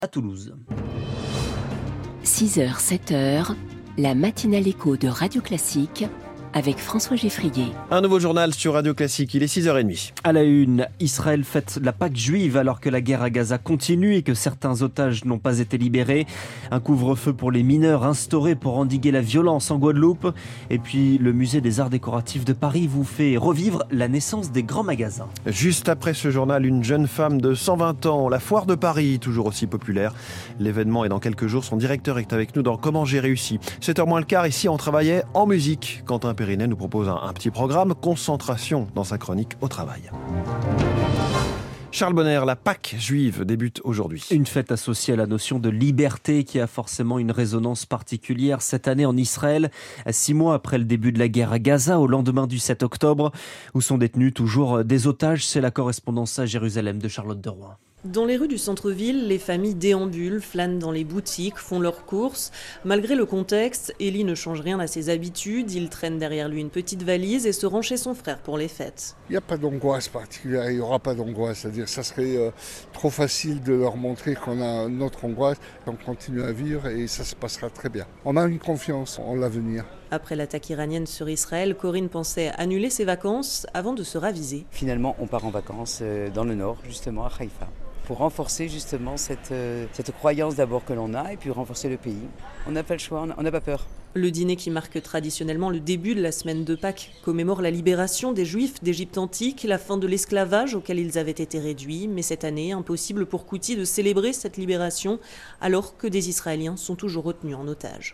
à Toulouse. 6h, 7h, la matinale écho de Radio Classique avec François Geffrier. Un nouveau journal sur Radio Classique, il est 6h30. À la une, Israël fête la Pâque juive alors que la guerre à Gaza continue et que certains otages n'ont pas été libérés. Un couvre-feu pour les mineurs instauré pour endiguer la violence en Guadeloupe. Et puis le musée des arts décoratifs de Paris vous fait revivre la naissance des grands magasins. Juste après ce journal, une jeune femme de 120 ans, la foire de Paris, toujours aussi populaire. L'événement est dans quelques jours, son directeur est avec nous dans Comment j'ai réussi. 7h moins le quart, ici on travaillait en musique. Quentin Périnnet nous propose un petit programme, concentration dans sa chronique au travail. Charles Bonner, la Pâque juive débute aujourd'hui. Une fête associée à la notion de liberté qui a forcément une résonance particulière cette année en Israël. 6 mois après le début de la guerre à Gaza, au lendemain du 7 octobre, où sont détenus toujours des otages. C'est la correspondance à Jérusalem de Charlotte de Rouen. Dans les rues du centre-ville, les familles déambulent, flânent dans les boutiques, font leurs courses. Malgré le contexte, Élie ne change rien à ses habitudes. Il traîne derrière lui une petite valise et se rend chez son frère pour les fêtes. Il n'y a pas d'angoisse particulière, il n'y aura pas d'angoisse. C'est-à-dire que ça serait trop facile de leur montrer qu'on a notre angoisse. On continue à vivre et ça se passera très bien. On a une confiance en l'avenir. Après l'attaque iranienne sur Israël, Corinne pensait annuler ses vacances avant de se raviser. Finalement, on part en vacances dans le nord, justement à Haïfa, pour renforcer justement cette croyance d'abord que l'on a et puis renforcer le pays. On n'a pas le choix, on n'a pas peur. Le dîner qui marque traditionnellement le début de la semaine de Pâques commémore la libération des Juifs d'Égypte antique, la fin de l'esclavage auquel ils avaient été réduits. Mais cette année, impossible pour Couty de célébrer cette libération alors que des Israéliens sont toujours retenus en otage.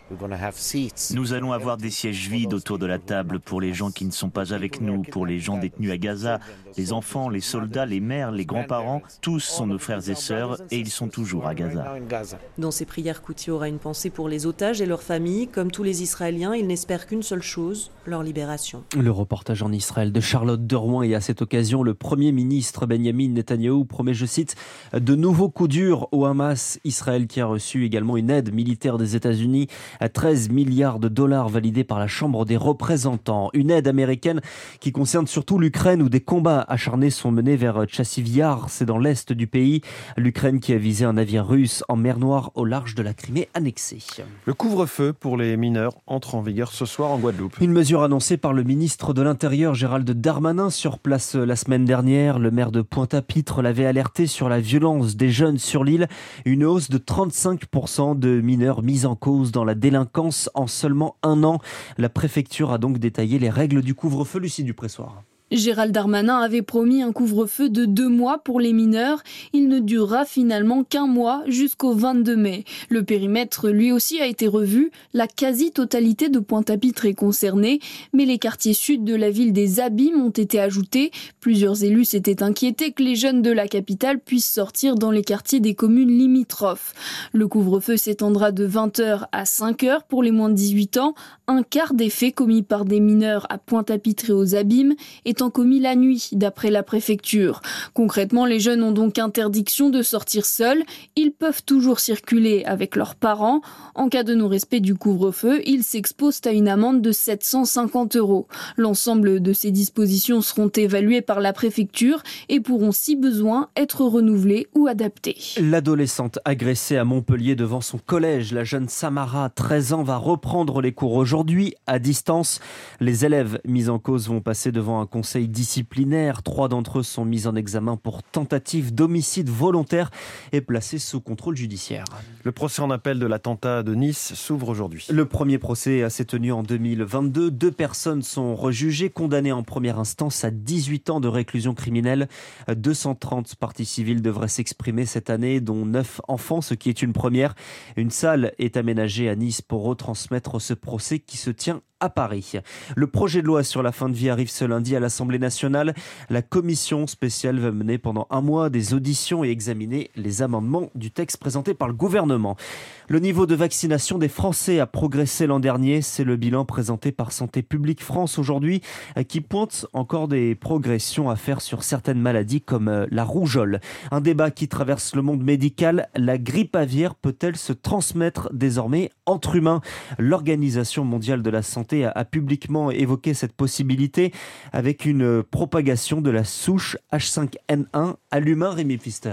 Nous allons avoir des sièges vides autour de la table pour les gens qui ne sont pas avec nous, pour les gens détenus à Gaza, les enfants, les soldats, les mères, les grands-parents, tous sont nos frères et sœurs et ils sont toujours à Gaza. Dans ses prières, Couty aura une pensée pour les otages et leurs familles. Comme tous les Israéliens, il n'espère qu'une seule chose, leur libération. Le reportage en Israël de Charlotte de Rouen, et à cette occasion, le Premier ministre Benjamin Netanyahou promet, je cite, de nouveaux coups durs au Hamas. Israël qui a reçu également une aide militaire des États-Unis à 13 milliards de dollars validée par la Chambre des représentants. Une aide américaine qui concerne surtout l'Ukraine où des combats acharnés sont menés vers Tchassiv Yar, c'est dans l'est du pays. L'Ukraine qui a visé un navire russe en mer Noire au large de la Crimée annexée. Le couvre-feu pour les mineurs entre en vigueur ce soir en Guadeloupe. Une mesure annoncée par le ministre de l'Intérieur Gérald Darmanin sur place la semaine dernière. Le maire de Pointe-à-Pitre l'avait alerté sur la violence des jeunes sur l'île. Une hausse de 35% de mineurs mis en cause dans la délinquance en seulement 1 an. La préfecture a donc détaillé les règles du couvre-feu. Lucie Dupressoir. Gérald Darmanin avait promis un couvre-feu de 2 mois pour les mineurs. Il ne durera finalement qu'1 mois jusqu'au 22 mai. Le périmètre, lui aussi, a été revu. La quasi-totalité de Pointe-à-Pitre est concernée, mais les quartiers sud de la ville des Abîmes ont été ajoutés. Plusieurs élus s'étaient inquiétés que les jeunes de la capitale puissent sortir dans les quartiers des communes limitrophes. Le couvre-feu s'étendra de 20h à 5h pour les moins de 18 ans. Un quart des faits commis par des mineurs à Pointe-à-Pitre et aux Abîmes étant commis la nuit, d'après la préfecture. Concrètement, les jeunes ont donc interdiction de sortir seuls. Ils peuvent toujours circuler avec leurs parents. En cas de non-respect du couvre-feu, ils s'exposent à une amende de 750 €. L'ensemble de ces dispositions seront évaluées par la préfecture et pourront, si besoin, être renouvelées ou adaptées. L'adolescente agressée à Montpellier devant son collège, la jeune Samara, 13 ans, va reprendre les cours aujourd'hui à distance. Les élèves mis en cause vont passer devant un conseil disciplinaire. 3 d'entre eux sont mis en examen pour tentative d'homicide volontaire et placés sous contrôle judiciaire. Le procès en appel de l'attentat de Nice s'ouvre aujourd'hui. Le premier procès s'est tenu en 2022. 2 personnes sont rejugées, condamnées en première instance à 18 ans de réclusion criminelle. 230 parties civiles devraient s'exprimer cette année, dont 9 enfants, ce qui est une première. Une salle est aménagée à Nice pour retransmettre ce procès qui se tient à Paris. Le projet de loi sur la fin de vie arrive ce lundi à l'Assemblée nationale. La commission spéciale va mener pendant 1 mois des auditions et examiner les amendements du texte présenté par le gouvernement. Le niveau de vaccination des Français a progressé l'an dernier. C'est le bilan présenté par Santé publique France aujourd'hui qui pointe encore des progressions à faire sur certaines maladies comme la rougeole. Un débat qui traverse le monde médical. La grippe aviaire peut-elle se transmettre désormais entre humains? L'Organisation mondiale de la santé a publiquement évoqué cette possibilité avec une propagation de la souche H5N1 à l'humain. Rémi Pfister.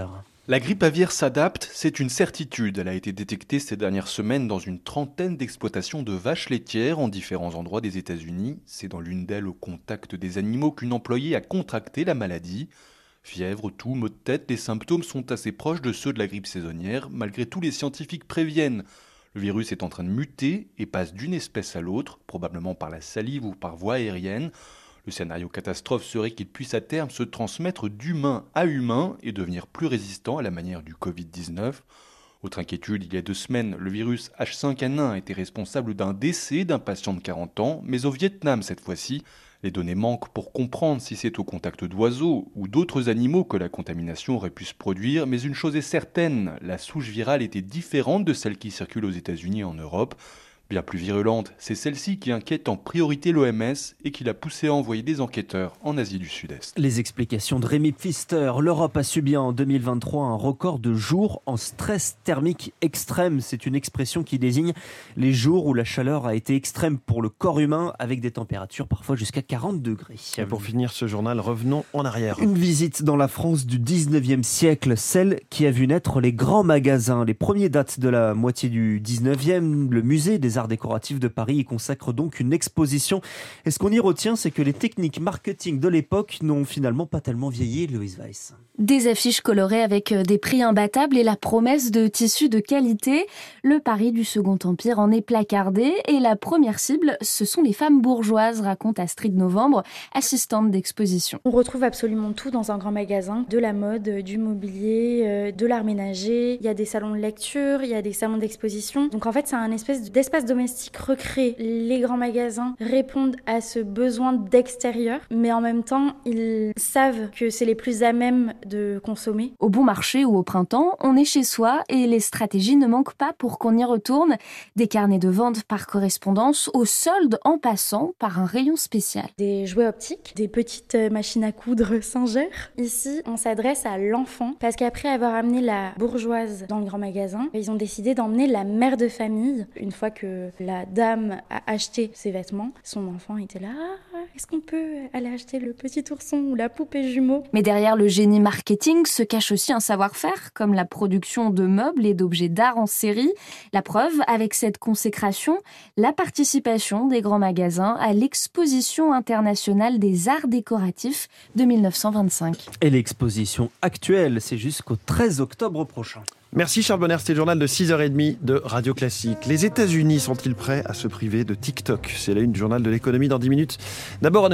La grippe aviaire s'adapte, c'est une certitude. Elle a été détectée ces dernières semaines dans une trentaine d'exploitations de vaches laitières en différents endroits des États-Unis. C'est dans l'une d'elles, au contact des animaux, qu'une employée a contracté la maladie. Fièvre, toux, maux de tête, les symptômes sont assez proches de ceux de la grippe saisonnière. Malgré tout, les scientifiques préviennent. Le virus est en train de muter et passe d'une espèce à l'autre, probablement par la salive ou par voie aérienne. Le scénario catastrophe serait qu'il puisse à terme se transmettre d'humain à humain et devenir plus résistant à la manière du Covid-19. Autre inquiétude, il y a 2 semaines, le virus H5N1 était responsable d'un décès d'un patient de 40 ans, mais au Vietnam cette fois-ci. Les données manquent pour comprendre si c'est au contact d'oiseaux ou d'autres animaux que la contamination aurait pu se produire, mais une chose est certaine, la souche virale était différente de celle qui circule aux États-Unis et en Europe. Bien plus virulente, c'est celle-ci qui inquiète en priorité l'OMS et qui l'a poussé à envoyer des enquêteurs en Asie du Sud-Est. Les explications de Rémi Pfister. L'Europe a subi en 2023 un record de jours en stress thermique extrême. C'est une expression qui désigne les jours où la chaleur a été extrême pour le corps humain avec des températures parfois jusqu'à 40 degrés. Et pour finir ce journal, revenons en arrière. Une visite dans la France du 19e siècle, celle qui a vu naître les grands magasins. Les premiers datent de la moitié du 19e. Le musée des arts décoratifs de Paris y consacre donc une exposition. Et ce qu'on y retient, c'est que les techniques marketing de l'époque n'ont finalement pas tellement vieilli, Louise Weiss. Des affiches colorées avec des prix imbattables et la promesse de tissus de qualité. Le Paris du Second Empire en est placardé et la première cible, ce sont les femmes bourgeoises, raconte Astrid Novembre, assistante d'exposition. On retrouve absolument tout dans un grand magasin, de la mode, du mobilier, de l'art ménager. Il y a des salons de lecture, il y a des salons d'exposition. Donc en fait, c'est un espèce d'espace domestique recréé. Les grands magasins répondent à ce besoin d'extérieur, mais en même temps, ils savent que c'est les plus à même de consommer. Au bon marché ou au printemps, on est chez soi et les stratégies ne manquent pas pour qu'on y retourne. Des carnets de vente par correspondance, au solde en passant par un rayon spécial. Des jouets optiques, des petites machines à coudre Singer. Ici, on s'adresse à l'enfant parce qu'après avoir amené la bourgeoise dans le grand magasin, ils ont décidé d'emmener la mère de famille. Une fois que la dame a acheté ses vêtements, son enfant était là. Est-ce qu'on peut aller acheter le petit ourson ou la poupée jumeau ? Mais derrière le génie marketing se cache aussi un savoir-faire, comme la production de meubles et d'objets d'art en série. La preuve, avec cette consécration, la participation des grands magasins à l'exposition internationale des arts décoratifs de 1925. Et l'exposition actuelle, c'est jusqu'au 13 octobre prochain. Merci Charles Bonner, c'était le journal de 6h30 de Radio Classique. Les États-Unis sont-ils prêts à se priver de TikTok ? C'est la une du journal de l'économie dans 10 minutes. D'abord,